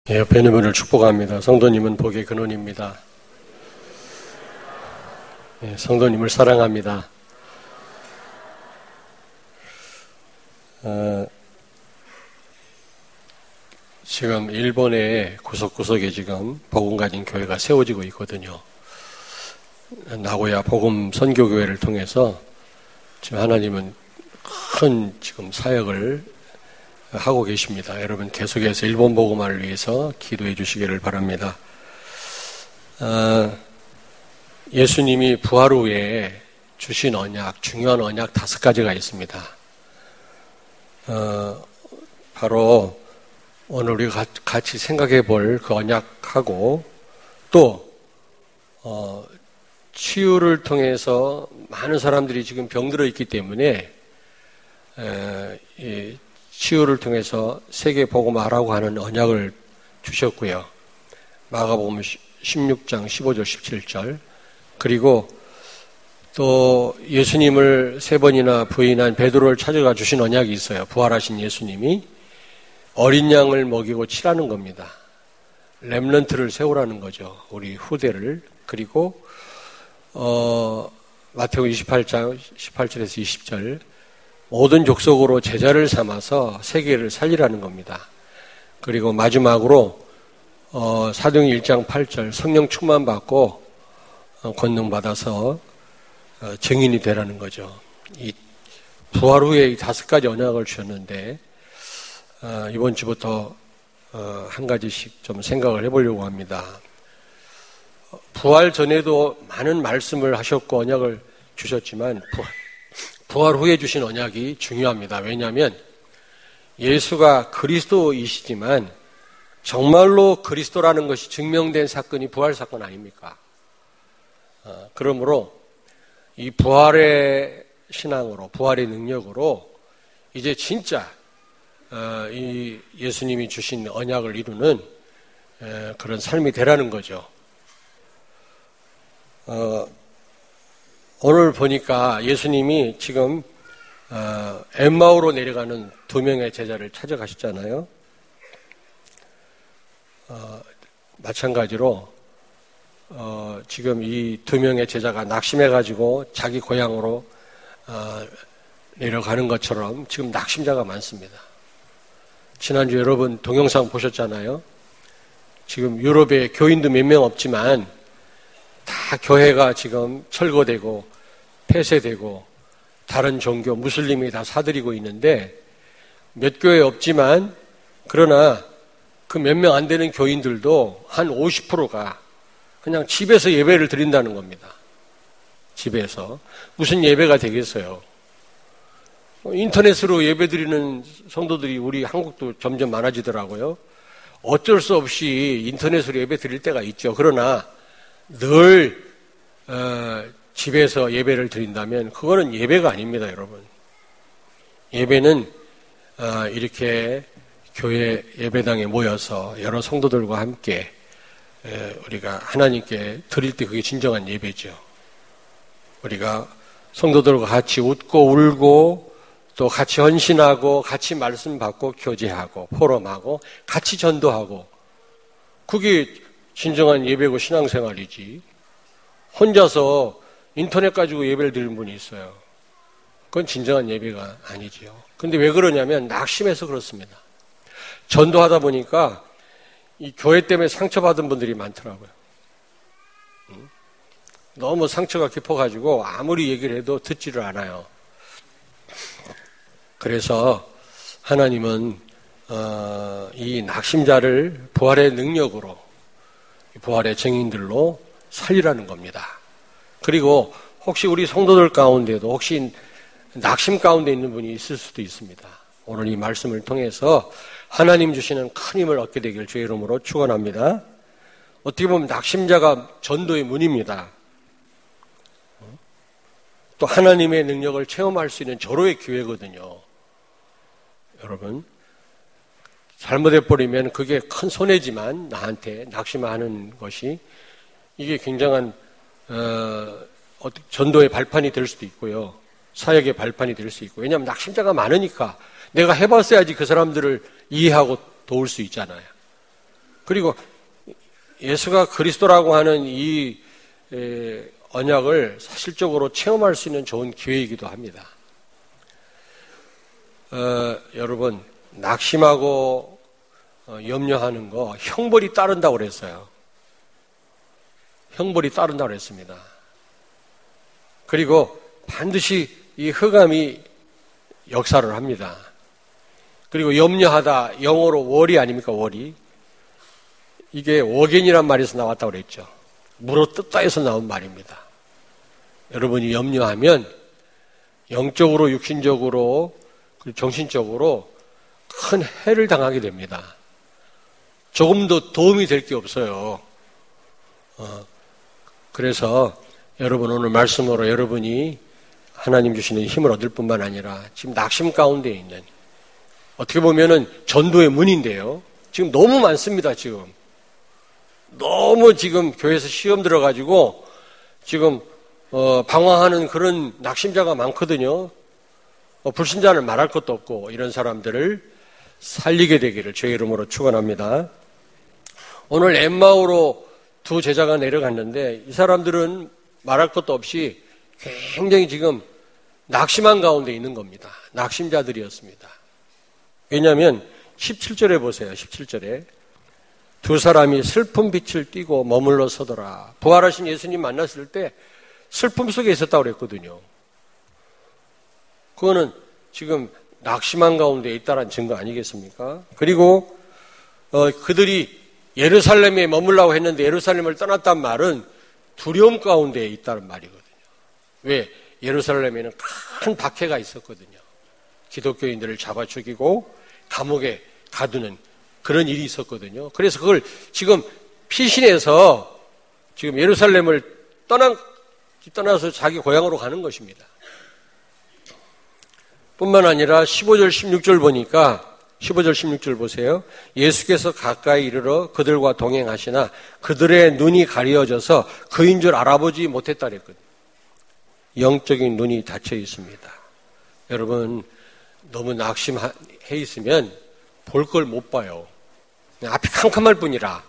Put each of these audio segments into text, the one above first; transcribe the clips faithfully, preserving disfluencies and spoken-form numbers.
예, 옆에 있는 분을 축복합니다. 성도님은 복의 근원입니다. 예, 성도님을 사랑합니다. 어, 지금 일본의 구석구석에 지금 복음 가진 교회가 세워지고 있거든요. 나고야 복음 선교교회를 통해서 지금 하나님은 큰 지금 사역을 하고 계십니다. 여러분 계속해서 일본 복음화를 위해서 기도해 주시기를 바랍니다. 어, 예수님이 부활 후에 주신 언약, 중요한 언약 다섯 가지가 있습니다. 어, 바로 오늘 우리가 같이 생각해 볼 그 언약하고 또 어, 치유를 통해서 많은 사람들이 지금 병들어 있기 때문에 에, 이 치유를 통해서 세계 복음화라고 하는 언약을 주셨고요. 마가복음 십육 장 십오 절 십칠 절 그리고 또 예수님을 세 번이나 부인한 베드로를 찾아가 주신 언약이 있어요. 부활하신 예수님이 어린 양을 먹이고 치라는 겁니다. 렘넌트를 세우라는 거죠. 우리 후대를. 그리고 어, 마태복음 이십팔 장 십팔 절에서 이십 절 모든 족속으로 제자를 삼아서 세계를 살리라는 겁니다. 그리고 마지막으로 어, 사도행전 일 장 팔 절 성령 충만 받고 어, 권능 받아서 어, 증인이 되라는 거죠. 이 부활 후에 이 다섯 가지 언약을 주셨는데 어, 이번 주부터 어, 한 가지씩 좀 생각을 해보려고 합니다. 부활 전에도 많은 말씀을 하셨고 언약을 주셨지만 부활 부활 후에 주신 언약이 중요합니다. 왜냐하면 예수가 그리스도이시지만 정말로 그리스도라는 것이 증명된 사건이 부활 사건 아닙니까? 어, 그러므로 이 부활의 신앙으로, 부활의 능력으로 이제 진짜 어, 이 예수님이 주신 언약을 이루는 에, 그런 삶이 되라는 거죠. 어, 오늘 보니까 예수님이 지금 어, 엠마오로 내려가는 두 명의 제자를 찾아가셨잖아요. 어, 마찬가지로 어, 지금 이 두 명의 제자가 낙심해가지고 자기 고향으로 어, 내려가는 것처럼 지금 낙심자가 많습니다. 지난주 여러분 동영상 보셨잖아요. 지금 유럽에 교인도 몇 명 없지만 다 교회가 지금 철거되고 폐쇄되고 다른 종교 무슬림이 다 사들이고 있는데 몇 교회 없지만 그러나 그 몇 명 안 되는 교인들도 한 오십 퍼센트가 그냥 집에서 예배를 드린다는 겁니다. 집에서. 무슨 예배가 되겠어요? 인터넷으로 예배 드리는 성도들이 우리 한국도 점점 많아지더라고요. 어쩔 수 없이 인터넷으로 예배 드릴 때가 있죠. 그러나 늘 어, 집에서 예배를 드린다면 그거는 예배가 아닙니다, 여러분. 예배는 어, 이렇게 교회 예배당에 모여서 여러 성도들과 함께 에, 우리가 하나님께 드릴 때 그게 진정한 예배죠. 우리가 성도들과 같이 웃고 울고 또 같이 헌신하고 같이 말씀 받고 교제하고 포럼하고 같이 전도하고 그게 진정한 예배고 신앙생활이지. 혼자서 인터넷 가지고 예배를 드리는 분이 있어요. 그건 진정한 예배가 아니지요. 근데 왜 그러냐면 낙심해서 그렇습니다. 전도하다 보니까 이 교회 때문에 상처받은 분들이 많더라고요. 너무 상처가 깊어가지고 아무리 얘기를 해도 듣지를 않아요. 그래서 하나님은 어, 이 낙심자를 부활의 능력으로 부활의 증인들로 살리라는 겁니다. 그리고 혹시 우리 성도들 가운데도 혹시 낙심 가운데 있는 분이 있을 수도 있습니다. 오늘 이 말씀을 통해서 하나님 주시는 큰 힘을 얻게 되길 주의 이름으로 축원합니다. 어떻게 보면 낙심자가 전도의 문입니다. 또 하나님의 능력을 체험할 수 있는 절호의 기회거든요. 여러분 잘못해버리면 그게 큰 손해지만 나한테 낙심하는 것이 이게 굉장한 어, 전도의 발판이 될 수도 있고요. 사역의 발판이 될 수 있고. 왜냐하면 낙심자가 많으니까 내가 해봤어야지 그 사람들을 이해하고 도울 수 있잖아요. 그리고 예수가 그리스도라고 하는 이 언약을 사실적으로 체험할 수 있는 좋은 기회이기도 합니다. 어, 여러분, 낙심하고 어, 염려하는 거 형벌이 따른다고 그랬어요. 형벌이 따른다고 그랬습니다. 그리고 반드시 이 흑암이 역사를 합니다. 그리고 염려하다, 영어로 월이 아닙니까, 월이. 이게 워겐이란 말에서 나왔다고 그랬죠. 물어뜯다 해서 나온 말입니다. 여러분이 염려하면 영적으로, 육신적으로, 그리고 정신적으로 큰 해를 당하게 됩니다. 조금도 도움이 될 게 없어요. 어, 그래서 여러분 오늘 말씀으로 여러분이 하나님 주시는 힘을 얻을 뿐만 아니라 지금 낙심 가운데 있는, 어떻게 보면은 전도의 문인데요. 지금 너무 많습니다, 지금. 너무 지금 교회에서 시험 들어가지고 지금 어, 방황하는 그런 낙심자가 많거든요. 어, 불신자는 말할 것도 없고 이런 사람들을 살리게 되기를 주의 이름으로 축원합니다. 오늘 엠마오로 두 제자가 내려갔는데 이 사람들은 말할 것도 없이 굉장히 지금 낙심한 가운데 있는 겁니다. 낙심자들이었습니다. 왜냐하면 십칠 절에 보세요. 십칠 절에 두 사람이 슬픈 빛을 띠고 머물러 서더라. 부활하신 예수님 만났을 때 슬픔 속에 있었다고 그랬거든요. 그거는 지금 낙심한 가운데 있다는 증거 아니겠습니까? 그리고 어, 그들이 예루살렘에 머물라고 했는데 예루살렘을 떠났단 말은 두려움 가운데 있다는 말이거든요. 왜? 예루살렘에는 큰 박해가 있었거든요. 기독교인들을 잡아 죽이고 감옥에 가두는 그런 일이 있었거든요. 그래서 그걸 지금 피신해서 지금 예루살렘을 떠난, 떠나서 자기 고향으로 가는 것입니다. 뿐만 아니라 십오 절, 십육 절 보니까 십오 절, 십육 절 보세요. 예수께서 가까이 이르러 그들과 동행하시나 그들의 눈이 가려져서 그인 줄 알아보지 못했다 그랬거든요. 영적인 눈이 닫혀 있습니다. 여러분, 너무 낙심해 있으면 볼 걸 못 봐요. 앞이 캄캄할 뿐이라.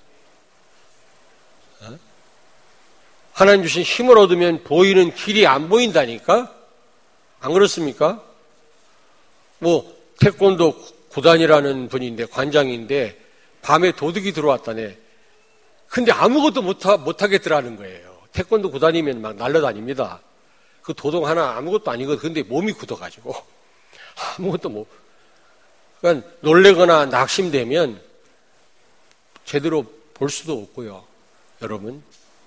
어? 하나님 주신 힘을 얻으면 보이는 길이 안 보인다니까? 안 그렇습니까? 뭐 태권도 구단이라는 분인데, 관장인데 밤에 도둑이 들어왔다네. 근데 아무것도 못하, 못하겠더라는 거예요. 태권도 구단이면 막 날라다닙니다. 그 도둑 하나 아무것도 아니거든. 근데 몸이 굳어가지고 아무것도 못. 그러니까 놀래거나 낙심되면 제대로 볼 수도 없고요. 여러분,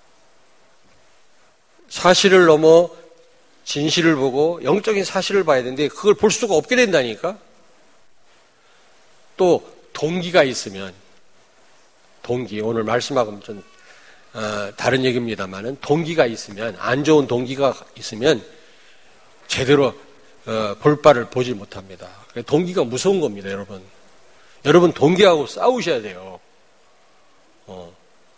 사실을 넘어 진실을 보고 영적인 사실을 봐야 되는데 그걸 볼 수가 없게 된다니까. 또 동기가 있으면, 동기, 오늘 말씀하고는 좀 어, 다른 얘기입니다만은 동기가 있으면, 안 좋은 동기가 있으면 제대로 어, 볼 바를 보지 못합니다. 동기가 무서운 겁니다, 여러분. 여러분 동기하고 싸우셔야 돼요. 어.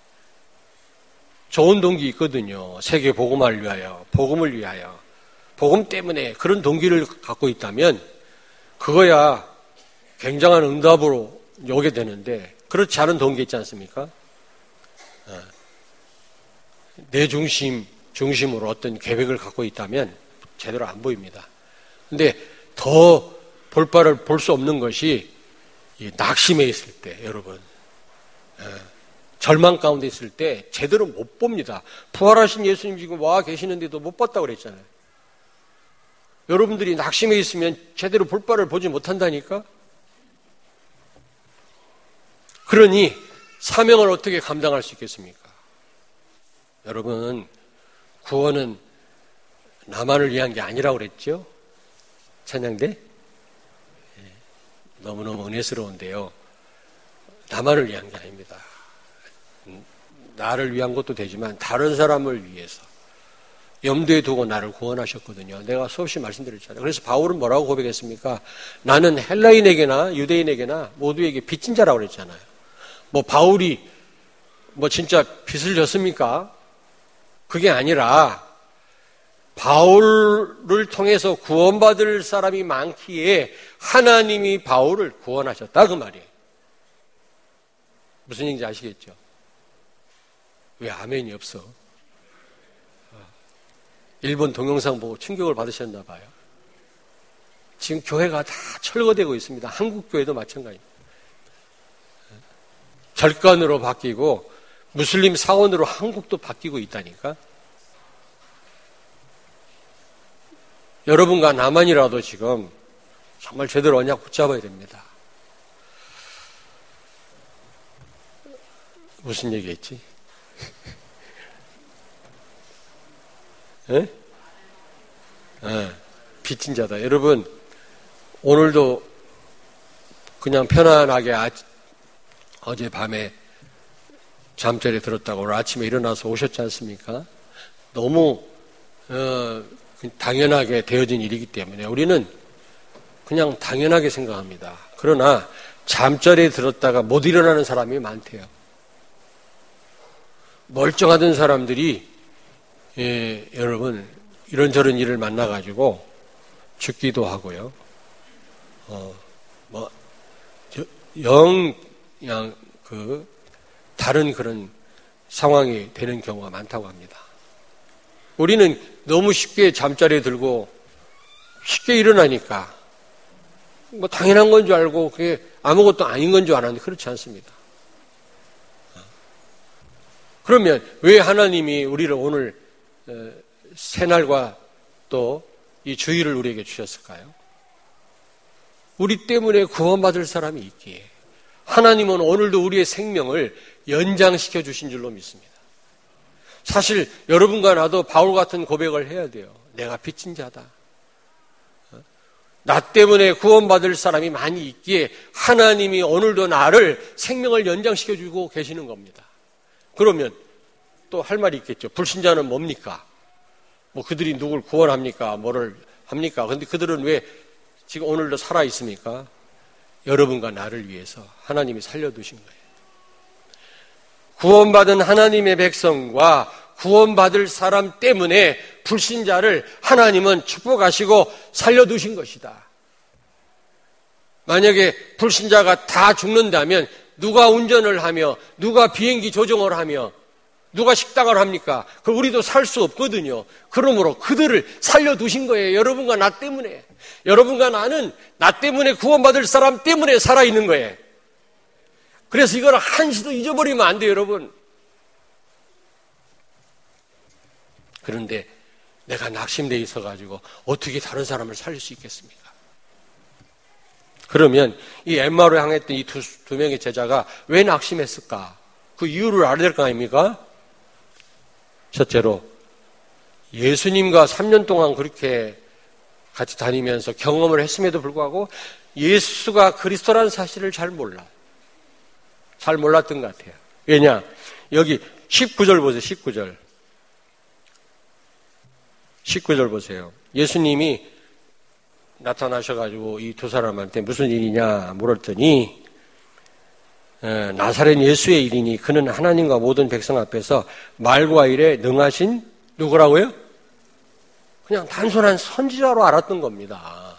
좋은 동기 있거든요. 세계 복음화를 위하여, 복음을 위하여, 복음 때문에 그런 동기를 갖고 있다면 그거야 굉장한 응답으로 오게 되는데, 그렇지 않은 동기 있지 않습니까? 어. 내 중심, 중심으로 어떤 계획을 갖고 있다면 제대로 안 보입니다. 근데 더 볼 바를 볼 수 없는 것이 이 낙심해 있을 때, 여러분. 어. 절망 가운데 있을 때 제대로 못 봅니다. 부활하신 예수님 지금 와 계시는데도 못 봤다고 그랬잖아요. 여러분들이 낙심해 있으면 제대로 볼 바를 보지 못한다니까? 그러니 사명을 어떻게 감당할 수 있겠습니까? 여러분, 구원은 나만을 위한 게 아니라고 그랬죠? 찬양대? 너무너무 은혜스러운데요. 나만을 위한 게 아닙니다. 나를 위한 것도 되지만 다른 사람을 위해서 염두에 두고 나를 구원하셨거든요. 내가 수없이 말씀드렸잖아요. 그래서 바울은 뭐라고 고백했습니까? 나는 헬라인에게나 유대인에게나 모두에게 빚진 자라고 그랬잖아요. 뭐 바울이 뭐 진짜 빚을 졌습니까? 그게 아니라 바울을 통해서 구원받을 사람이 많기에 하나님이 바울을 구원하셨다, 그 말이에요. 무슨 얘기인지 아시겠죠? 왜 아멘이 없어? 일본 동영상 보고 충격을 받으셨나 봐요. 지금 교회가 다 철거되고 있습니다. 한국 교회도 마찬가지입니다. 절간으로 바뀌고 무슬림 사원으로 한국도 바뀌고 있다니까. 여러분과 나만이라도 지금 정말 제대로 언약 붙잡아야 됩니다. 무슨 얘기했지? 예? 예, 빚진 자다. 여러분, 오늘도 그냥 편안하게 아, 어젯밤에 잠자리에 들었다고 오늘 아침에 일어나서 오셨지 않습니까? 너무 어, 당연하게 되어진 일이기 때문에 우리는 그냥 당연하게 생각합니다. 그러나 잠자리에 들었다가 못 일어나는 사람이 많대요. 멀쩡하던 사람들이 예, 여러분 이런저런 일을 만나가지고 죽기도 하고요. 어, 뭐 영 그냥 그 다른 그런 상황이 되는 경우가 많다고 합니다. 우리는 너무 쉽게 잠자리에 들고 쉽게 일어나니까 뭐 당연한 건 줄 알고 그게 아무것도 아닌 건 줄 알았는데 그렇지 않습니다. 그러면 왜 하나님이 우리를 오늘 새날과 또 이 주일을 우리에게 주셨을까요? 우리 때문에 구원받을 사람이 있기에 하나님은 오늘도 우리의 생명을 연장시켜 주신 줄로 믿습니다. 사실 여러분과 나도 바울 같은 고백을 해야 돼요. 내가 빚진 자다. 나 때문에 구원받을 사람이 많이 있기에 하나님이 오늘도 나를 생명을 연장시켜 주고 계시는 겁니다. 그러면 또 할 말이 있겠죠. 불신자는 뭡니까? 뭐 그들이 누굴 구원합니까? 뭐를 합니까? 그런데 그들은 왜 지금 오늘도 살아 있습니까? 여러분과 나를 위해서 하나님이 살려두신 거예요. 구원받은 하나님의 백성과 구원받을 사람 때문에 불신자를 하나님은 축복하시고 살려두신 것이다. 만약에 불신자가 다 죽는다면 누가 운전을 하며 누가 비행기 조종을 하며 누가 식당을 합니까? 그 우리도 살 수 없거든요. 그러므로 그들을 살려두신 거예요. 여러분과 나 때문에. 여러분과 나는 나 때문에 구원받을 사람 때문에 살아있는 거예요. 그래서 이걸 한시도 잊어버리면 안 돼요, 여러분. 그런데 내가 낙심되어 있어가지고 어떻게 다른 사람을 살릴 수 있겠습니까? 그러면 이 엠마오로 향했던 이 두, 두 명의 제자가 왜 낙심했을까? 그 이유를 알아야 될 거 아닙니까? 첫째로 예수님과 삼 년 동안 그렇게 같이 다니면서 경험을 했음에도 불구하고 예수가 그리스도라는 사실을 잘 몰라. 잘 몰랐던 것 같아요. 왜냐? 여기 십구 절 보세요. 십구 절. 십구 절 보세요. 예수님이 나타나셔가지고 이 두 사람한테 무슨 일이냐 물었더니 에, 나사렛 예수의 일이니 그는 하나님과 모든 백성 앞에서 말과 일에 능하신 누구라고요? 그냥 단순한 선지자로 알았던 겁니다.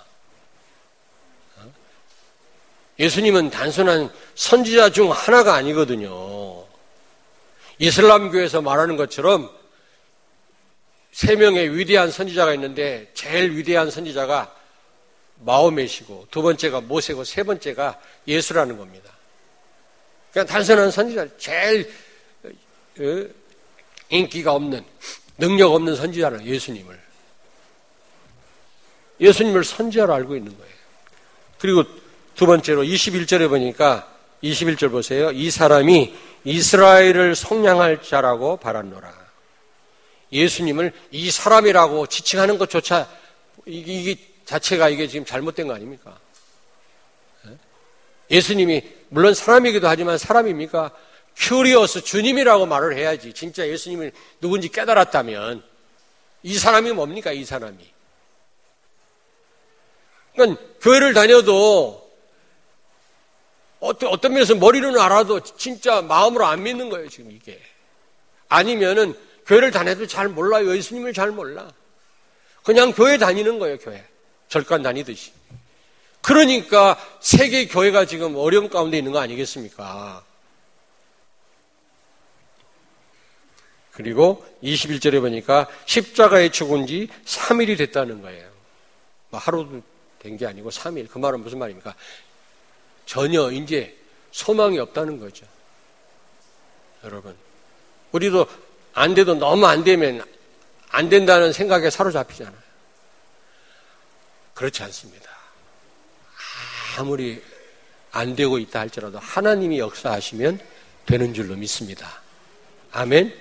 예수님은 단순한 선지자 중 하나가 아니거든요. 이슬람교에서 말하는 것처럼 세 명의 위대한 선지자가 있는데 제일 위대한 선지자가 마호메시고 두 번째가 모세고 세 번째가 예수라는 겁니다. 그냥 단순한 선지자, 제일 인기가 없는, 능력 없는 선지자는 예수님을. 예수님을 선지자로 알고 있는 거예요. 그리고 두 번째로 이십일 절에 보니까 이십일 절 보세요. 이 사람이 이스라엘을 속량할 자라고 바랐노라. 예수님을 이 사람이라고 지칭하는 것조차 이게, 이게 자체가 이게 지금 잘못된 거 아닙니까? 예수님이 물론 사람이기도 하지만 사람입니까? 큐리오스 주님이라고 말을 해야지. 진짜 예수님이 누군지 깨달았다면 이 사람이 뭡니까? 이 사람이. 그러니까 교회를 다녀도 어떤, 어떤 면에서 머리로는 알아도 진짜 마음으로 안 믿는 거예요. 지금 이게. 아니면은 교회를 다녀도 잘 몰라요. 예수님을 잘 몰라. 그냥 교회 다니는 거예요. 교회. 절간 다니듯이. 그러니까 세계 교회가 지금 어려움 가운데 있는 거 아니겠습니까? 그리고 이십일 절에 보니까 십자가에 죽은 지 삼 일이 됐다는 거예요. 뭐 하루도 된 게 아니고 삼 일. 그 말은 무슨 말입니까? 전혀 이제 소망이 없다는 거죠. 여러분, 우리도 안 돼도 너무 안 되면 안 된다는 생각에 사로잡히잖아요. 그렇지 않습니다. 아무리 안 되고 있다 할지라도 하나님이 역사하시면 되는 줄로 믿습니다. 아멘.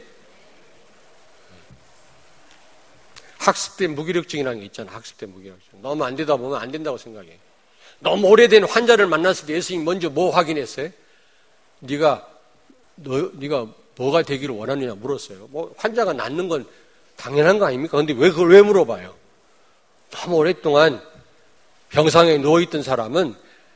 학습된 무기력증이라는 게 있잖아. 학습된 무기력증. 너무 안 되다 보면 안 된다고 생각해. 너무 오래된 환자를 만났을 때 예수님 먼저 뭐 확인했어요? 네가 너 네가 뭐가 되기를 원하느냐 물었어요. 뭐 환자가 낫는 건 당연한 거 아닙니까? 근데 왜 그걸 왜 물어봐요? 너무 오랫동안 병상에 누워있던 사람은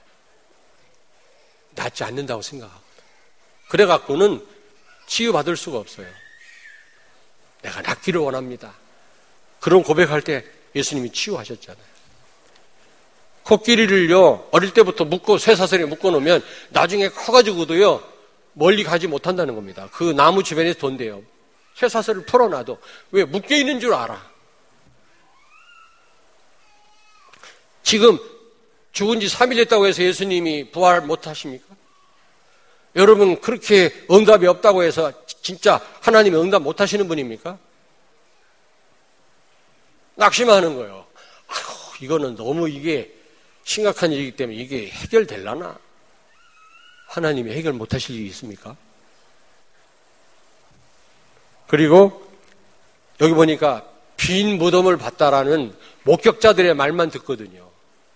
낫지 않는다고 생각하거든. 그래갖고는 치유받을 수가 없어요. 내가 낫기를 원합니다. 그런 고백할 때 예수님이 치유하셨잖아요. 코끼리를요, 어릴 때부터 묶고, 쇠사슬에 묶어놓으면 나중에 커가지고도요, 멀리 가지 못한다는 겁니다. 그 나무 주변에서 돈대요. 쇠사슬을 풀어놔도. 왜? 묶여있는 줄 알아. 지금 죽은 지 삼 일 됐다고 해서 예수님이 부활 못 하십니까? 여러분, 그렇게 응답이 없다고 해서 진짜 하나님이 응답 못 하시는 분입니까? 낙심하는 거예요. 아휴, 이거는 너무 이게 심각한 일이기 때문에 이게 해결될라나? 하나님이 해결 못 하실 일이 있습니까? 그리고 여기 보니까 빈 무덤을 봤다라는 목격자들의 말만 듣거든요.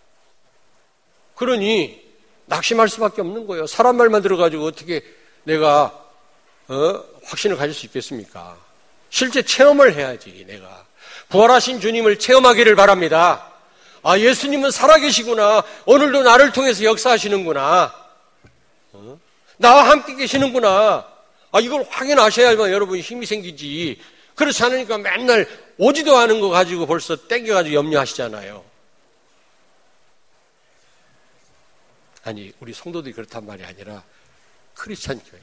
그러니 낙심할 수밖에 없는 거예요. 사람 말만 들어가지고 어떻게 내가 어? 확신을 가질 수 있겠습니까? 실제 체험을 해야지. 내가 부활하신 주님을 체험하기를 바랍니다. 아, 예수님은 살아계시구나. 오늘도 나를 통해서 역사하시는구나. 어? 나와 함께 계시는구나. 아, 이걸 확인하셔야만 여러분 힘이 생기지. 그렇지 않으니까 맨날 오지도 않은 거 가지고 벌써 땡겨가지고 염려하시잖아요. 아니, 우리 성도들이 그렇단 말이 아니라 크리스찬 교회.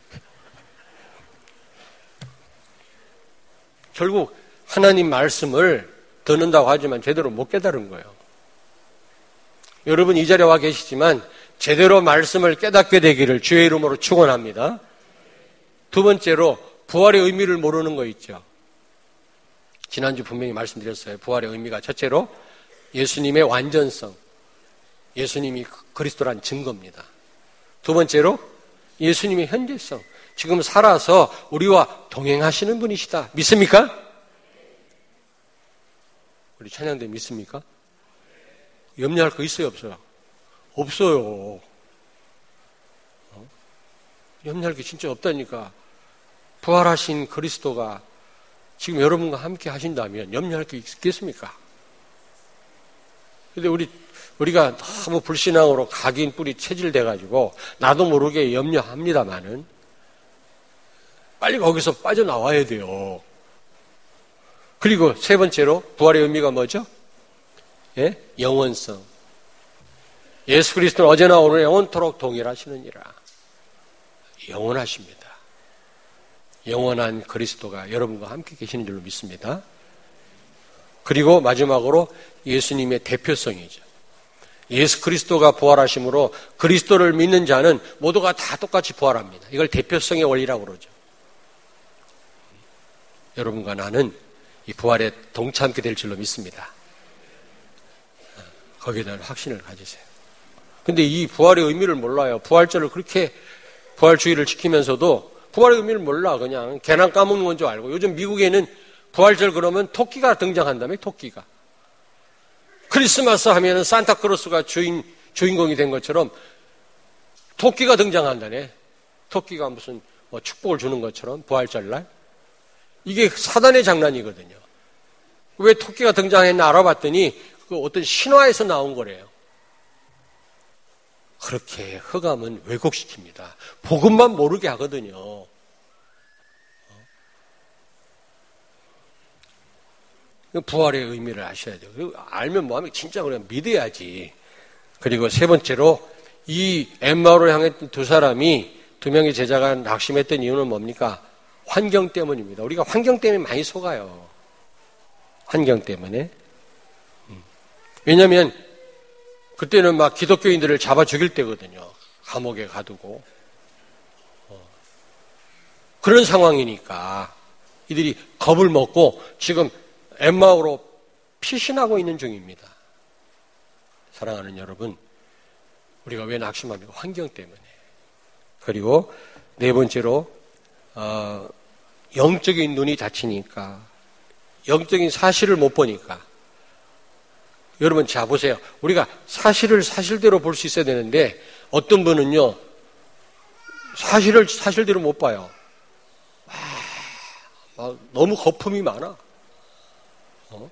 결국 하나님 말씀을 듣는다고 하지만 제대로 못 깨달은 거예요. 여러분 이 자리에 와 계시지만 제대로 말씀을 깨닫게 되기를 주의 이름으로 축원합니다. 두 번째로 부활의 의미를 모르는 거 있죠. 지난주 분명히 말씀드렸어요. 부활의 의미가 첫째로 예수님의 완전성, 예수님이 그리스도란 증거입니다. 두 번째로 예수님의 현재성, 지금 살아서 우리와 동행하시는 분이시다. 믿습니까? 우리 찬양대 믿습니까? 염려할 거 있어요, 없어요? 없어요. 어? 염려할 게 진짜 없다니까. 부활하신 그리스도가 지금 여러분과 함께 하신다면 염려할 게 있겠습니까? 근데 우리, 우리가 너무 불신앙으로 각인 뿌리 체질돼가지고 나도 모르게 염려합니다만은 빨리 거기서 빠져나와야 돼요. 그리고 세 번째로 부활의 의미가 뭐죠? 예? 영원성. 예수 그리스도는 어제나 오늘 영원토록 동일하시느니라. 영원하십니다. 영원한 그리스도가 여러분과 함께 계시는 줄로 믿습니다. 그리고 마지막으로 예수님의 대표성이죠. 예수 그리스도가 부활하심으로 그리스도를 믿는 자는 모두가 다 똑같이 부활합니다. 이걸 대표성의 원리라고 그러죠. 여러분과 나는 이 부활에 동참하게 될 줄로 믿습니다. 거기에 대한 확신을 가지세요. 근데 이 부활의 의미를 몰라요. 부활절을 그렇게 부활주의를 지키면서도 부활의 의미를 몰라. 그냥 개나 까먹는 건 줄 알고. 요즘 미국에는 부활절 그러면 토끼가 등장한다며, 토끼가. 크리스마스 하면은 산타크로스가 주인, 주인공이 된 것처럼 토끼가 등장한다네. 토끼가 무슨 뭐 축복을 주는 것처럼 부활절날. 이게 사단의 장난이거든요. 왜 토끼가 등장했나 알아봤더니 그 어떤 신화에서 나온 거래요. 그렇게 흑암은 왜곡시킵니다. 복음만 모르게 하거든요. 부활의 의미를 아셔야 돼요. 그리고 알면 뭐하면 진짜 그냥 믿어야지. 그리고 세 번째로 이 엠마오를 향했던 두 사람이 두 명의 제자가 낙심했던 이유는 뭡니까? 환경 때문입니다. 우리가 환경 때문에 많이 속아요. 환경 때문에. 왜냐하면 그때는 막 기독교인들을 잡아 죽일 때거든요. 감옥에 가두고. 그런 상황이니까 이들이 겁을 먹고 지금 엠마오로 피신하고 있는 중입니다. 사랑하는 여러분, 우리가 왜 낙심합니까? 환경 때문에. 그리고 네 번째로 어, 영적인 눈이 닫히니까, 영적인 사실을 못 보니까. 여러분 자 보세요. 우리가 사실을 사실대로 볼 수 있어야 되는데 어떤 분은요 사실을 사실대로 못 봐요. 막 너무 거품이 많아. 어?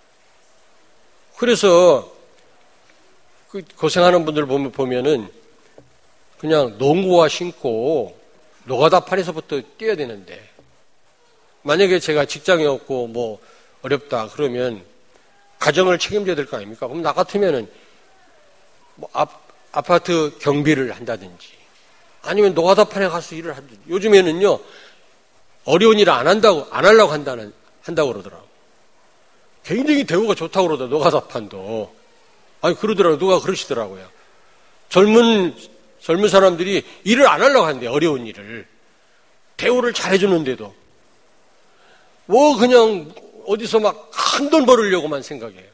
그래서 그 고생하는 분들 보면 보면은 그냥 농구화 신고 노가다 팔에서부터 뛰어야 되는데, 만약에 제가 직장이 없고 뭐 어렵다 그러면 가정을 책임져야 될 거 아닙니까? 그럼 나 같으면은 뭐 아, 아파트 경비를 한다든지 아니면 노가다 판에 가서 일을 하든지. 요즘에는요 어려운 일을 안 한다고 안 하려고 한다는 한다고 그러더라고. 굉장히 대우가 좋다고 그러더라. 노가다 판도. 아니 그러더라고. 누가 그러시더라고요. 젊은 젊은 사람들이 일을 안 하려고 한대. 어려운 일을. 대우를 잘 해주는데도 뭐 그냥 어디서 막 큰 돈 벌으려고만 생각해요.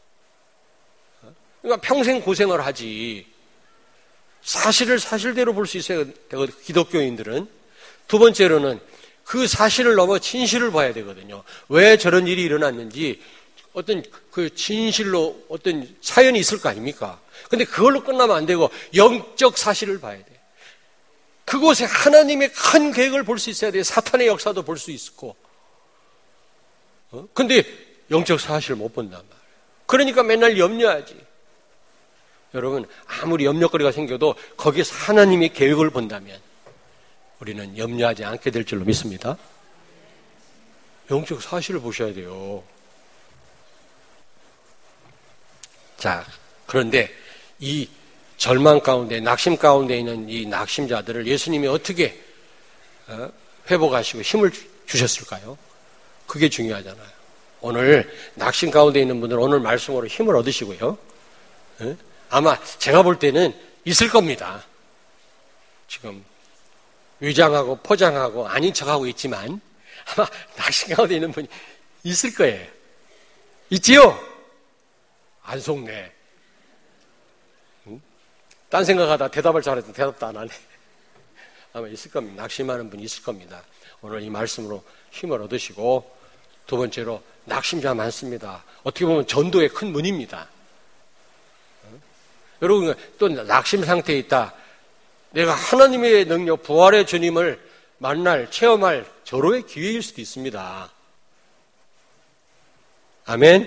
그러니까 평생 고생을 하지. 사실을 사실대로 볼 수 있어야 되거든요. 기독교인들은. 두 번째로는 그 사실을 넘어 진실을 봐야 되거든요. 왜 저런 일이 일어났는지 어떤 그 진실로 어떤 사연이 있을 거 아닙니까? 근데 그걸로 끝나면 안 되고 영적 사실을 봐야 돼요. 그곳에 하나님의 큰 계획을 볼 수 있어야 돼요. 사탄의 역사도 볼 수 있고. 어? 근데 영적 사실을 못 본단 말이에요. 그러니까 맨날 염려하지. 여러분, 아무리 염려거리가 생겨도 거기서 하나님의 계획을 본다면 우리는 염려하지 않게 될 줄로 믿습니다. 영적 사실을 보셔야 돼요. 자, 그런데 이 절망 가운데, 낙심 가운데 있는 이 낙심자들을 예수님이 어떻게 회복하시고 힘을 주셨을까요? 그게 중요하잖아요. 오늘 낙심 가운데 있는 분들은 오늘 말씀으로 힘을 얻으시고요. 아마 제가 볼 때는 있을 겁니다. 지금 위장하고 포장하고 아닌 척하고 있지만 아마 낙심 가운데 있는 분이 있을 거예요. 있지요? 안 속네. 응? 딴 생각하다 대답을 잘해도 대답도 안 하네. 아마 있을 겁니다. 낙심하는 분이 있을 겁니다. 오늘 이 말씀으로 힘을 얻으시고, 두 번째로 낙심자 많습니다. 어떻게 보면 전도의 큰 문입니다. 응? 여러분 또 낙심 상태에 있다. 내가 하나님의 능력, 부활의 주님을 만날, 체험할 절호의 기회일 수도 있습니다. 아멘.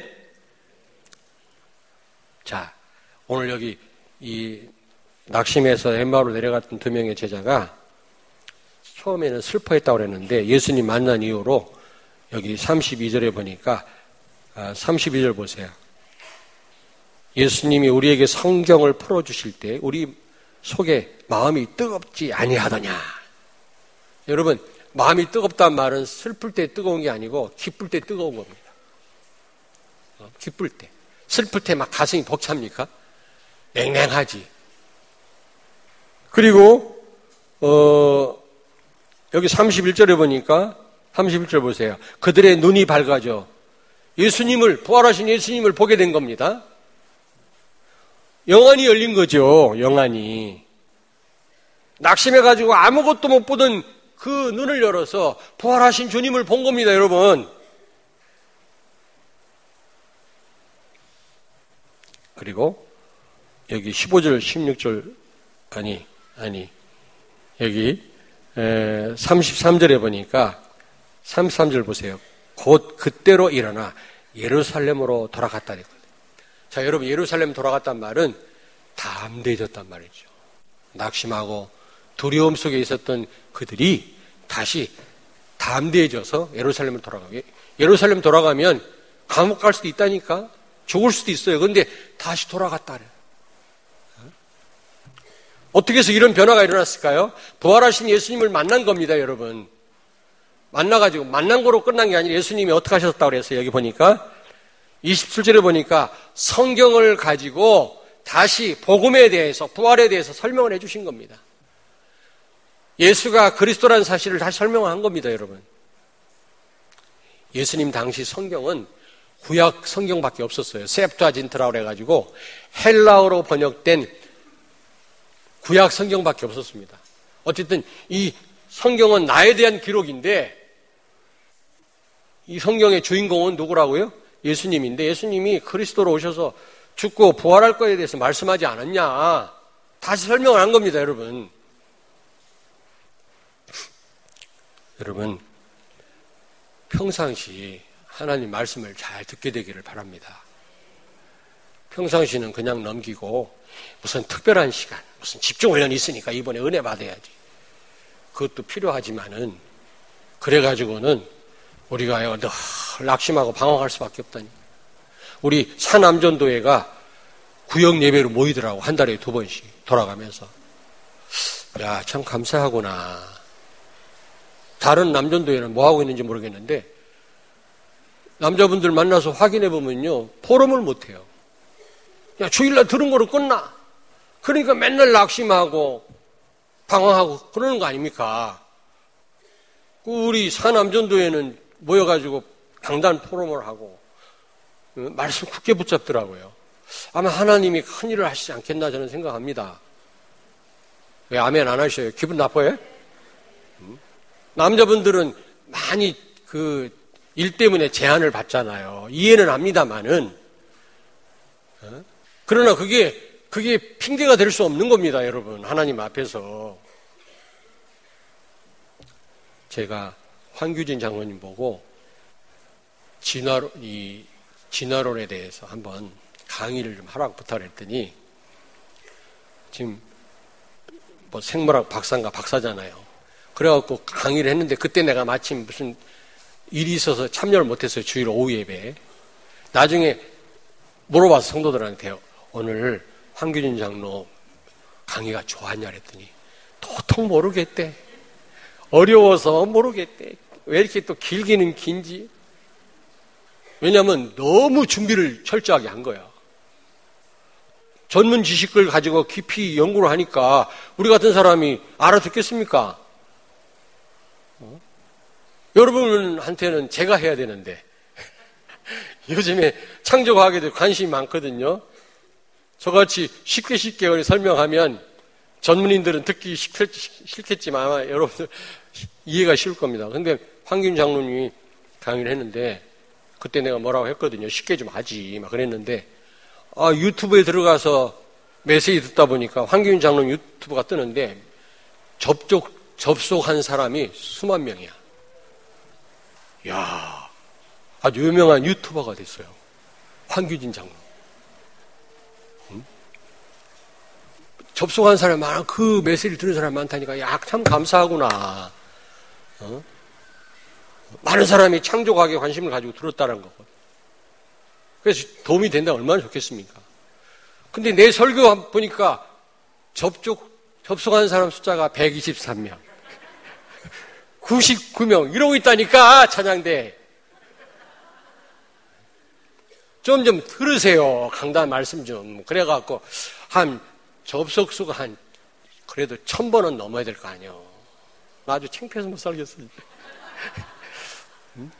자, 오늘 여기 이 낙심에서 엠마오로 내려갔던 두 명의 제자가 처음에는 슬퍼했다고 그랬는데 예수님 만난 이후로 여기 삼십이 절에 보니까 삼십이 절 보세요. 예수님이 우리에게 성경을 풀어주실 때 우리 속에 마음이 뜨겁지 아니하더냐. 여러분, 마음이 뜨겁다는 말은 슬플 때 뜨거운 게 아니고 기쁠 때 뜨거운 겁니다. 어, 기쁠 때. 슬플 때 막 가슴이 벅찹니까? 냉랭하지. 그리고 어, 여기 삼십일 절에 보니까 삼십일 절 보세요. 그들의 눈이 밝아져 예수님을, 부활하신 예수님을 보게 된 겁니다. 영안이 열린 거죠. 영안이. 낙심해가지고 아무것도 못 보던 그 눈을 열어서 부활하신 주님을 본 겁니다, 여러분. 그리고 여기 십오 절, 십육 절, 아니, 아니, 여기 삼십삼 절에 보니까 삼십삼 절 보세요. 곧 그때로 일어나 예루살렘으로 돌아갔다 그랬거든요. 자, 여러분, 예루살렘 돌아갔단 말은 담대해졌단 말이죠. 낙심하고 두려움 속에 있었던 그들이 다시 담대해져서 예루살렘을 돌아가게. 예루살렘 돌아가면 감옥 갈 수도 있다니까. 죽을 수도 있어요. 그런데 다시 돌아갔다 그래요. 어떻게 해서 이런 변화가 일어났을까요? 부활하신 예수님을 만난 겁니다, 여러분. 만나가지고 만난 거로 끝난 게 아니라 예수님이 어떻게 하셨다고 그랬어요. 여기 보니까 이십칠 절에 보니까 성경을 가지고 다시 복음에 대해서, 부활에 대해서 설명을 해주신 겁니다. 예수가 그리스도라는 사실을 다시 설명한 겁니다, 여러분. 예수님 당시 성경은 구약 성경밖에 없었어요. 셉투아진트라고 그래가지고 헬라어로 번역된 구약 성경밖에 없었습니다. 어쨌든 이 성경은 나에 대한 기록인데 이 성경의 주인공은 누구라고요? 예수님인데 예수님이 그리스도로 오셔서 죽고 부활할 거에 대해서 말씀하지 않았냐. 다시 설명을 한 겁니다, 여러분. 여러분, 평상시 하나님 말씀을 잘 듣게 되기를 바랍니다. 평상시는 그냥 넘기고 무슨 특별한 시간, 무슨 집중훈련이 있으니까 이번에 은혜 받아야지. 그것도 필요하지만은 그래가지고는 우리가 늘 낙심하고 방황할 수밖에 없다니. 우리 산암전도회가 구역 예배로 모이더라고. 한 달에 두 번씩 돌아가면서. 야, 참 감사하구나. 다른 남전도회는 뭐 하고 있는지 모르겠는데 남자분들 만나서 확인해 보면요, 포럼을 못 해요. 야, 주일날 들은 거로 끝나. 그러니까 맨날 낙심하고 방황하고 그러는 거 아닙니까? 우리 산암전도회는 모여가지고 강단 포럼을 하고 말씀 굳게 붙잡더라고요. 아마 하나님이 큰 일을 하시지 않겠나 저는 생각합니다. 왜 아멘 안 하셔요? 기분 나빠요? 남자분들은 많이 그 일 때문에 제한을 받잖아요. 이해는 합니다만은. 그러나 그게, 그게 핑계가 될 수 없는 겁니다, 여러분. 하나님 앞에서. 제가 황규진 장로님 보고 진화론, 이 진화론에 대해서 한번 강의를 좀 하라고 부탁을 했더니 지금 뭐 생물학 박사인가 박사잖아요. 그래갖고 강의를 했는데 그때 내가 마침 무슨 일이 있어서 참여를 못했어요. 주일 오후 예배에. 나중에 물어봐서 성도들한테 오늘 황규진 장로 강의가 좋았냐 그랬더니 도통 모르겠대. 어려워서 모르겠대. 왜 이렇게 또 길기는 긴지. 왜냐하면 너무 준비를 철저하게 한 거야. 전문 지식을 가지고 깊이 연구를 하니까 우리 같은 사람이 알아듣겠습니까? 어? 여러분한테는 제가 해야 되는데 요즘에 창조과학에도 관심이 많거든요. 저같이 쉽게 쉽게 설명하면 전문인들은 듣기 싫겠지만 아마 여러분들 이해가 쉬울 겁니다. 근데 황균 장로님이 강의를 했는데 그때 내가 뭐라고 했거든요. 쉽게 좀 하지 막 그랬는데 아, 유튜브에 들어가서 메시지 듣다 보니까 황균 장로님 유튜브가 뜨는데 접촉, 접속한 사람이 수만 명이야. 이야, 아주 유명한 유튜버가 됐어요. 황규진 장로. 응? 접속한 사람이 많아. 그 메시지를 들은 사람이 많다니까. 야, 참 감사하구나. 어? 많은 사람이 창조과학에 관심을 가지고 들었다는 거거든. 그래서 도움이 된다 얼마나 좋겠습니까? 근데 내 설교 보니까 접촉, 접속한 사람 숫자가 백이십삼 명. 구십구 명 이러고 있다니까 찬양대. 좀 좀 들으세요. 강단 말씀 좀. 그래갖고 한 접속수가 한 그래도 천 번은 넘어야 될 거 아니에요. 나 아주 창피해서 못 살겠어. 음?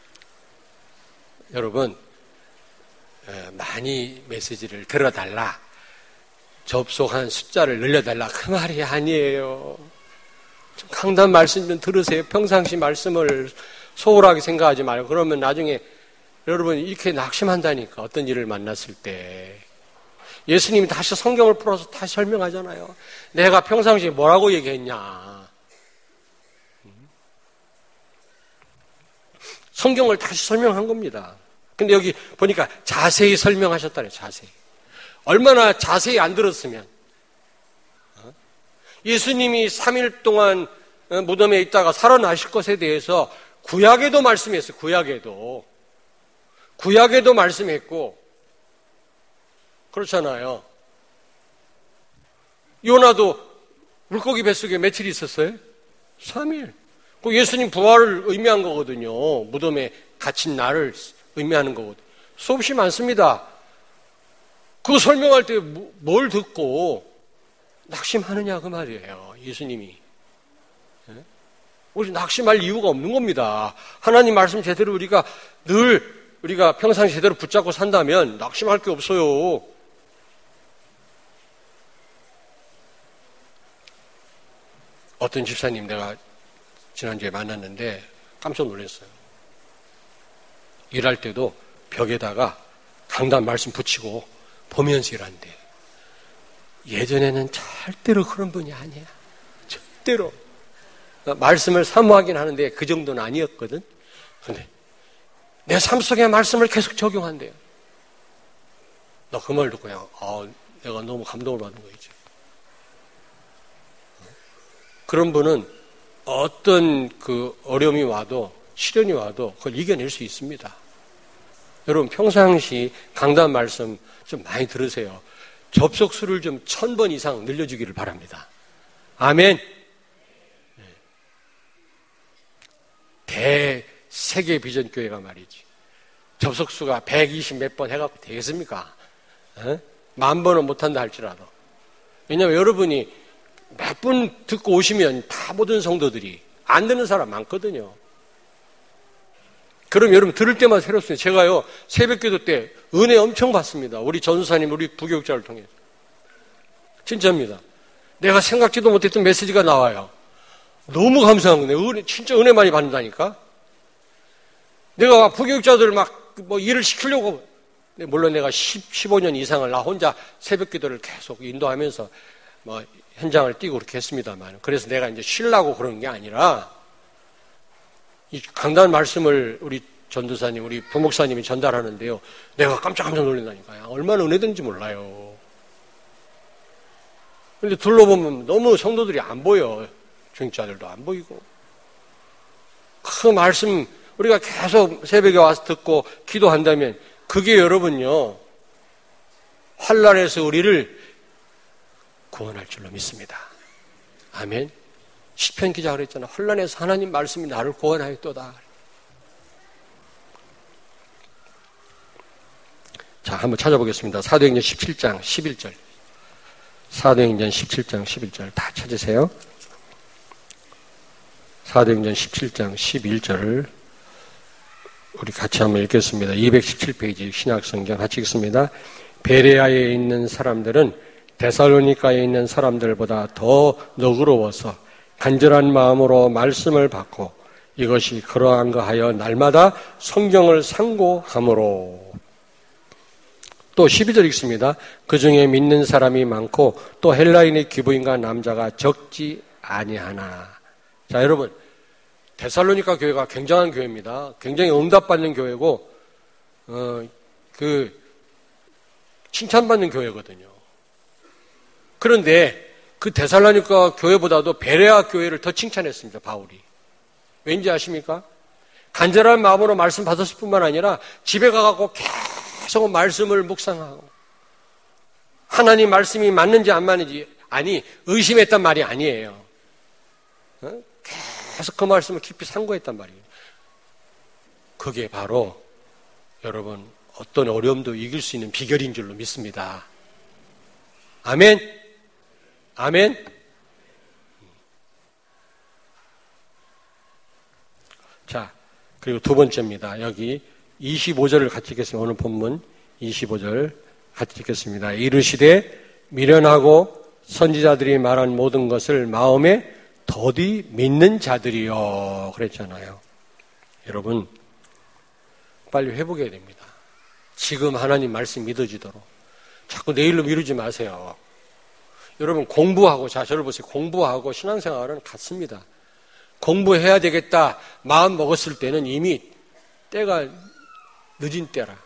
여러분 많이 메시지를 들어달라. 접속한 숫자를 늘려달라. 그 말이 아니에요. 좀 강단 말씀 좀 들으세요. 평상시 말씀을 소홀하게 생각하지 말고. 그러면 나중에 여러분 이렇게 낙심한다니까. 어떤 일을 만났을 때. 예수님이 다시 성경을 풀어서 다시 설명하잖아요. 내가 평상시에 뭐라고 얘기했냐. 성경을 다시 설명한 겁니다. 근데 여기 보니까 자세히 설명하셨다네. 자세히. 얼마나 자세히 안 들었으면. 예수님이 삼 일 동안 무덤에 있다가 살아나실 것에 대해서 구약에도 말씀했어요. 구약에도. 구약에도 말씀했고 그렇잖아요. 요나도 물고기 뱃속에 며칠 있었어요? 삼 일. 그 예수님 부활을 의미한 거거든요. 무덤에 갇힌 날을 의미하는 거거든요. 수없이 많습니다. 그거 설명할 때 뭘 듣고 낙심하느냐 그 말이에요. 예수님이. 우리 낙심할 이유가 없는 겁니다. 하나님 말씀 제대로 우리가 늘 우리가 평상 제대로 붙잡고 산다면 낙심할 게 없어요. 어떤 집사님 내가 지난주에 만났는데 깜짝 놀랐어요. 일할 때도 벽에다가 강단 말씀 붙이고 보면서 일한대. 예전에는 절대로 그런 분이 아니야. 절대로. 말씀을 사모하긴 하는데 그 정도는 아니었거든. 근데 내 삶 속의 말씀을 계속 적용한대요. 나 그 말 듣고 그냥 아, 내가 너무 감동을 받은 거지. 그런 분은 어떤 그 어려움이 와도 시련이 와도 그걸 이겨낼 수 있습니다. 여러분 평상시 강단 말씀 좀 많이 들으세요. 접속수를 좀 천 번 이상 늘려주기를 바랍니다. 아멘. 대세계 비전교회가 말이지. 접속수가 백이십 몇 번 해갖고 되겠습니까? 에? 만 번은 못한다 할지라도. 왜냐하면 여러분이 몇 분 듣고 오시면 다 모든 성도들이 안 듣는 사람 많거든요. 그럼 여러분 들을 때마다 새롭습니다. 제가요 새벽기도 때 은혜 엄청 받습니다. 우리 전수사님, 우리 부교육자를 통해서. 진짜입니다. 내가 생각지도 못했던 메시지가 나와요. 너무 감사한 거네. 은혜, 진짜 은혜 많이 받는다니까. 내가 부교육자들 막 뭐 일을 시키려고, 물론 내가 십, 십오 년 이상을 나 혼자 새벽기도를 계속 인도하면서 뭐 현장을 뛰고 그렇게 했습니다만, 그래서 내가 이제 쉬려고 그런 게 아니라 이 강단 말씀을 우리 전도사님, 우리 부목사님이 전달하는데요. 내가 깜짝깜짝 놀란다니까요. 얼마나 은혜든지 몰라요. 근데 둘러보면 너무 성도들이 안 보여. 중직자들도 안 보이고. 그 말씀 우리가 계속 새벽에 와서 듣고 기도한다면 그게 여러분요. 환난에서 우리를 구원할 줄로 믿습니다. 아멘. 시편 기자가 그랬잖아. 환난에서 하나님 말씀이 나를 구원하였도다. 자, 한번 찾아보겠습니다. 사도행전 십칠 장 십일 절. 사도행전 십칠 장 십일 절 다 찾으세요. 사도행전 십칠 장 십일 절을 우리 같이 한번 읽겠습니다. 이백십칠 페이지 신약성경 같이 읽습니다. 베레아에 있는 사람들은 데살로니가에 있는 사람들보다 더 너그러워서 간절한 마음으로 말씀을 받고 이것이 그러한 거 하여 날마다 성경을 상고함으로. 또 십이 절 읽습니다. 그 중에 믿는 사람이 많고 또 헬라인의 귀부인과 남자가 적지 아니하나. 자, 여러분, 데살로니가 교회가 굉장한 교회입니다. 굉장히 응답받는 교회고, 어, 그, 칭찬받는 교회거든요. 그런데 그 데살로니가 교회보다도 베레아 교회를 더 칭찬했습니다, 바울이. 왠지 아십니까? 간절한 마음으로 말씀 받았을 뿐만 아니라 집에 가갖고 계속 말씀을 묵상하고, 하나님 말씀이 맞는지 안 맞는지, 아니, 의심했단 말이 아니에요. 어? 계속 그 말씀을 깊이 상고했단 말이에요. 그게 바로 여러분 어떤 어려움도 이길 수 있는 비결인 줄로 믿습니다. 아멘. 아멘. 자, 그리고 두 번째입니다. 여기 이십오 절을 같이 읽겠습니다. 오늘 본문 이십오 절 같이 읽겠습니다. 이르시되 미련하고 선지자들이 말한 모든 것을 마음에 더디 믿는 자들이요. 그랬잖아요. 여러분, 빨리 회복해야 됩니다. 지금 하나님 말씀 믿어지도록. 자꾸 내일로 미루지 마세요. 여러분, 공부하고, 자, 저를 보세요. 공부하고 신앙생활은 같습니다. 공부해야 되겠다 마음 먹었을 때는 이미 때가 늦은 때라.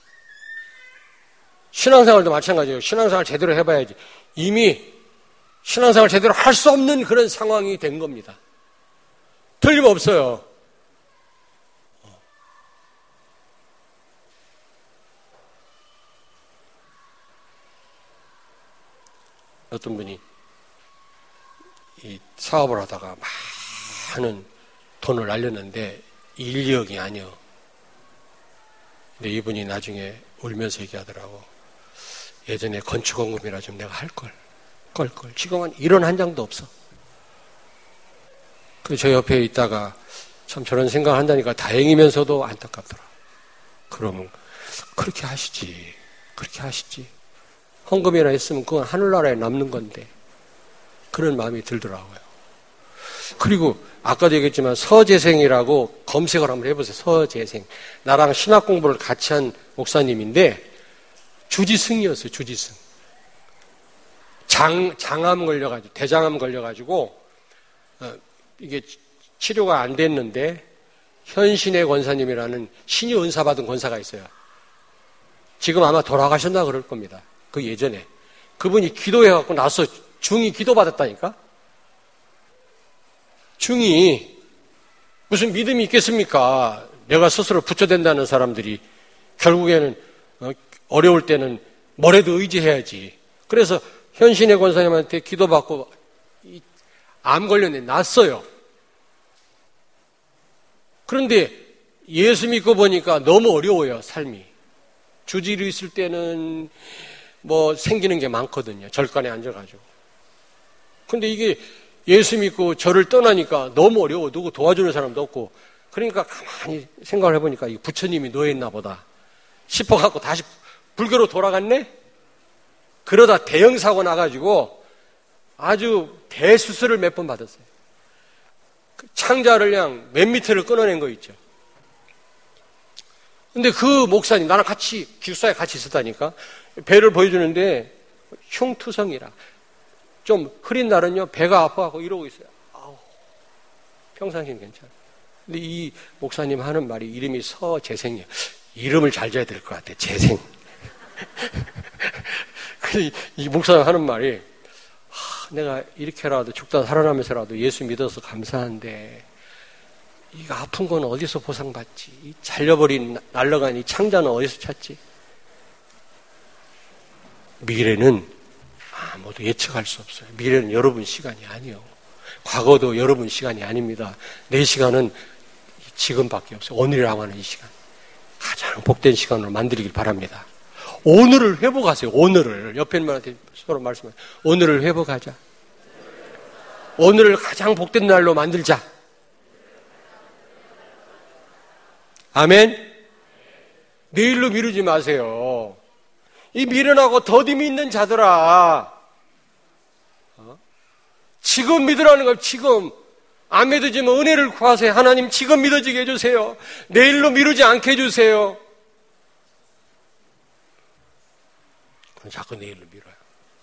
신앙생활도 마찬가지예요. 신앙생활 제대로 해봐야지. 이미 신앙생활 제대로 할 수 없는 그런 상황이 된 겁니다. 틀림없어요. 어떤 분이 이 사업을 하다가 많은 돈을 날렸는데 인력이 아니요. 근데 이분이 나중에 울면서 얘기하더라고. 예전에 건축원금이라 좀 내가 할걸. 껄껄. 지금은 이런 한 장도 없어. 그 저 옆에 있다가 참 저런 생각을 한다니까 다행이면서도 안타깝더라. 그러면 그렇게 하시지. 그렇게 하시지. 헌금이나 했으면 그건 하늘나라에 남는 건데. 그런 마음이 들더라고요. 그리고 아까도 얘기했지만 서재생이라고 검색을 한번 해보세요. 서재생. 나랑 신학 공부를 같이 한 목사님인데 주지승이었어요. 주지승. 장, 장암 걸려가지고 대장암 걸려가지고 어, 이게 치료가 안 됐는데 현신의 권사님이라는 신이 은사 받은 권사가 있어요. 지금 아마 돌아가셨나 그럴 겁니다. 그 예전에. 그분이 기도해갖고 나서 중이 기도 받았다니까? 중이 무슨 믿음이 있겠습니까? 내가 스스로 부처된다는 사람들이 결국에는 어려울 때는 뭐래도 의지해야지. 그래서 현신의 권사님한테 기도받고 암 걸렸는데 낫어요. 그런데 예수 믿고 보니까 너무 어려워요, 삶이. 주지로 있을 때는 뭐 생기는 게 많거든요. 절간에 앉아가지고. 근데 이게 예수 믿고 저를 떠나니까 너무 어려워. 누구 도와주는 사람도 없고. 그러니까 가만히 생각을 해보니까 이 부처님이 노예했나 보다 싶어갖고 다시 불교로 돌아갔네? 그러다 대형 사고 나가지고 아주 대수술을 몇 번 받았어요. 창자를 그냥 맨 밑을 끊어낸 거 있죠. 근데 그 목사님, 나랑 같이 기숙사에 같이 있었다니까 배를 보여주는데 흉투성이라 좀 흐린 날은요 배가 아파하고 이러고 있어요. 아우, 평상시는 괜찮아. 근데 이 목사님 하는 말이 이름이 서재생이에요. 이름을 잘 줘야 될 것 같아. 재생. 근데 이 목사님 하는 말이 하, 내가 이렇게라도 죽다 살아나면서라도 예수 믿어서 감사한데 이거 아픈 건 어디서 보상받지? 이 잘려버린 날려간 이 창자는 어디서 찾지? 미래는 아무도 예측할 수 없어요. 미래는 여러분 시간이 아니요. 과거도 여러분 시간이 아닙니다. 내 시간은 지금밖에 없어요. 오늘이라고 하는 이 시간. 가장 복된 시간으로 만들기를 바랍니다. 오늘을 회복하세요. 오늘을. 옆에 있는 분한테 서로 말씀하세요. 오늘을 회복하자. 오늘을 가장 복된 날로 만들자. 아멘? 내일로 미루지 마세요. 이 미련하고 더딤이 있는 자들아. 어? 지금 믿으라는 걸 지금. 안 믿어지면 은혜를 구하세요. 하나님 지금 믿어지게 해주세요. 내일로 미루지 않게 해주세요. 그럼 자꾸 내일로 미뤄요.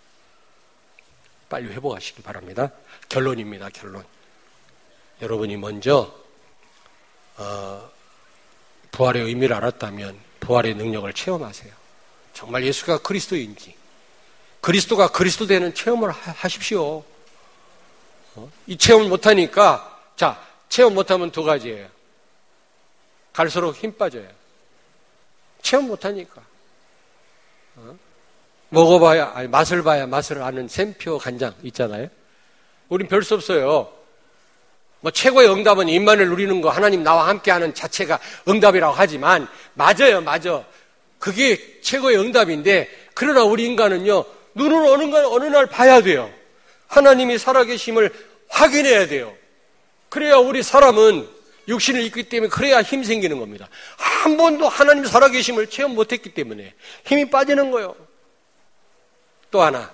빨리 회복하시기 바랍니다. 결론입니다. 결론. 여러분이 먼저 어, 부활의 의미를 알았다면 부활의 능력을 체험하세요. 정말 예수가 그리스도인지 그리스도가 그리스도 되는 체험을 하십시오. 어? 이 체험을 못하니까 자 체험 못하면 두 가지예요. 갈수록 힘 빠져요. 체험 못하니까 어? 먹어봐야 아니, 맛을 봐야 맛을 아는 샘표 간장 있잖아요. 우린 별 수 없어요. 뭐 최고의 응답은 임만을 누리는 거 하나님 나와 함께하는 자체가 응답이라고 하지만 맞아요, 맞아. 그게 최고의 응답인데 그러나 우리 인간은요 눈으로 어느 날 어느 날 봐야 돼요. 하나님이 살아계심을 확인해야 돼요. 그래야 우리 사람은 육신을 입기 때문에 그래야 힘 생기는 겁니다. 한 번도 하나님 살아계심을 체험 못했기 때문에 힘이 빠지는 거예요. 또 하나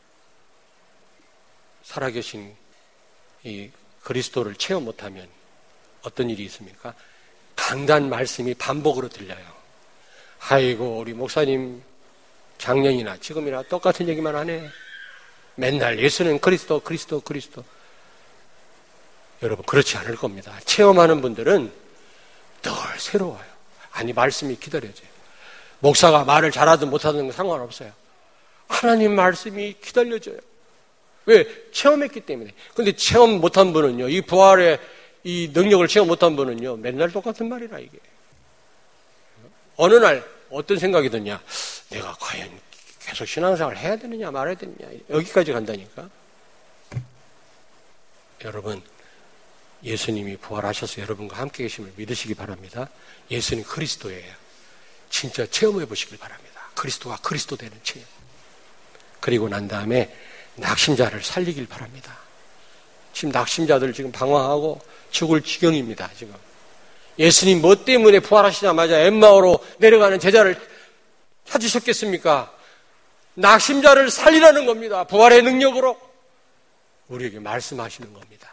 살아계신 이 그리스도를 체험 못하면 어떤 일이 있습니까? 강단 말씀이 반복으로 들려요. 아이고 우리 목사님 작년이나 지금이나 똑같은 얘기만 하네. 맨날 예수는 그리스도 그리스도 그리스도. 여러분 그렇지 않을 겁니다. 체험하는 분들은 늘 새로워요. 아니 말씀이 기다려져요. 목사가 말을 잘하든 못하든 건 상관없어요. 하나님 말씀이 기다려져요. 왜? 체험했기 때문에. 근데 체험 못한 분은요, 이 부활의 이 능력을 체험 못한 분은요, 맨날 똑같은 말이라, 이게. 어느 날 어떤 생각이 드냐? 내가 과연 계속 신앙생활을 해야 되느냐, 말아야 되느냐. 여기까지 간다니까. 여러분, 예수님이 부활하셔서 여러분과 함께 계심을 믿으시기 바랍니다. 예수님 그리스도예요. 진짜 체험해 보시길 바랍니다. 그리스도가 그리스도 되는 체험. 그리고 난 다음에 낙심자를 살리길 바랍니다. 지금 낙심자들 지금 방황하고 죽을 지경입니다. 지금 예수님 뭐 때문에 부활하시자마자 엠마오로 내려가는 제자를 찾으셨겠습니까? 낙심자를 살리라는 겁니다. 부활의 능력으로 우리에게 말씀하시는 겁니다.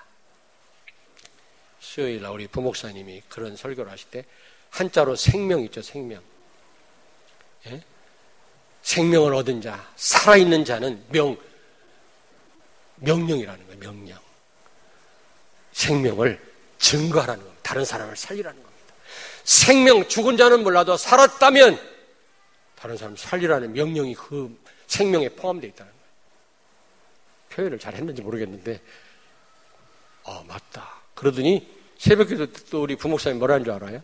수요일날 우리 부목사님이 그런 설교를 하실 때 한자로 생명 있죠. 생명. 예? 생명을 얻은 자, 살아있는 자는 명, 명령이라는 거예요. 명령. 생명을 증거하라는 겁니다. 다른 사람을 살리라는 겁니다. 생명, 죽은 자는 몰라도 살았다면 다른 사람을 살리라는 명령이 그 생명에 포함되어 있다는 거예요. 표현을 잘 했는지 모르겠는데 아 맞다. 그러더니 새벽기도 또 우리 부목사님 뭐라는 줄 알아요?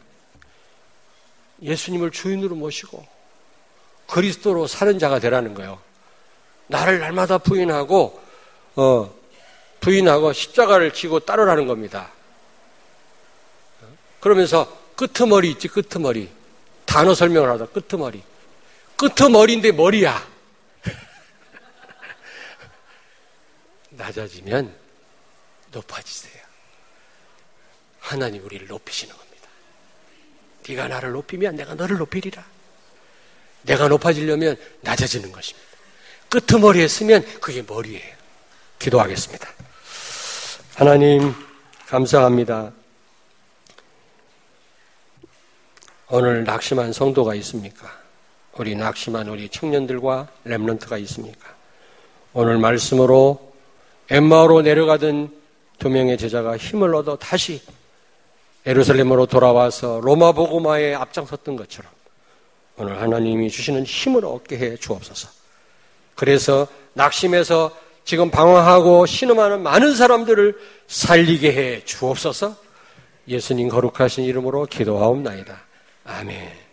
예수님을 주인으로 모시고 그리스도로 사는 자가 되라는 거예요. 나를 날마다 부인하고 어, 부인하고 십자가를 지고 따르라는 겁니다. 그러면서 끄트머리 있지, 끄트머리. 단어 설명을 하다 끄트머리. 끄트머리인데 머리야. 낮아지면 높아지세요. 하나님 우리를 높이시는 겁니다. 네가 나를 높이면 내가 너를 높이리라. 내가 높아지려면 낮아지는 것입니다. 끄트머리에 쓰면 그게 머리예요. 기도하겠습니다. 하나님 감사합니다. 오늘 낙심한 성도가 있습니까? 우리 낙심한 우리 청년들과 렘넌트가 있습니까? 오늘 말씀으로 엠마오로 내려가던 두 명의 제자가 힘을 얻어 다시 예루살렘으로 돌아와서 로마 복음화에 앞장섰던 것처럼 오늘 하나님이 주시는 힘을 얻게 해 주옵소서. 그래서 낙심해서 지금 방황하고 신음하는 많은 사람들을 살리게 해 주옵소서. 예수님 거룩하신 이름으로 기도하옵나이다. 아멘.